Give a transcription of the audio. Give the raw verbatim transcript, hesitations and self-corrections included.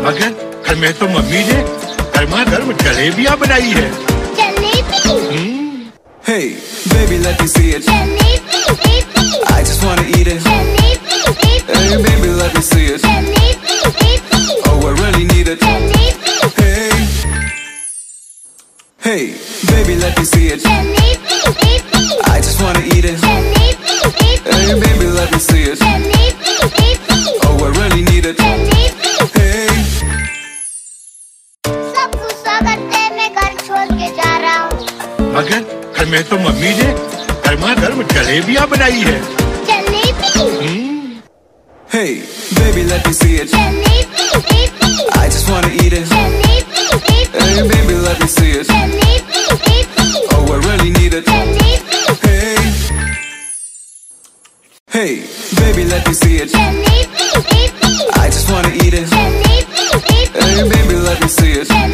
मगर घर में तो मम्मी ने गर्मा गर्म जलेबियां बनाई है। Jalebi? Hey, baby, let me see it. Jalebi, baby. I just wanna eat it. Jalebi, baby. Hey, baby, let me see it. Jalebi, baby. Oh, I really need it. Jalebi. Hey, hey, baby, let me see it. Jalebi, baby. I just wanna eat it. Jalebi, baby. Hey, baby, let me see it. Jalebi, baby. Oh, I really need it. Jalebi. Hey, सब गुस्सा करते हैं, मैं घर छोड़ के जा रहा हूँ। मगर घर में तो मम्मी ने गर्मा गर्म जलेबियां बनाई है। Jalebi? hey, baby, let me see it. Jalebi, baby. I just wanna eat it. Jalebi, baby. Hey, baby, let me see it. Jalebi, baby. Oh, I really need it. Jalebi. Hey, hey, baby, let me see it. Jalebi, baby. I just wanna eat it. Jalebi, baby. Hey, baby, let me see it.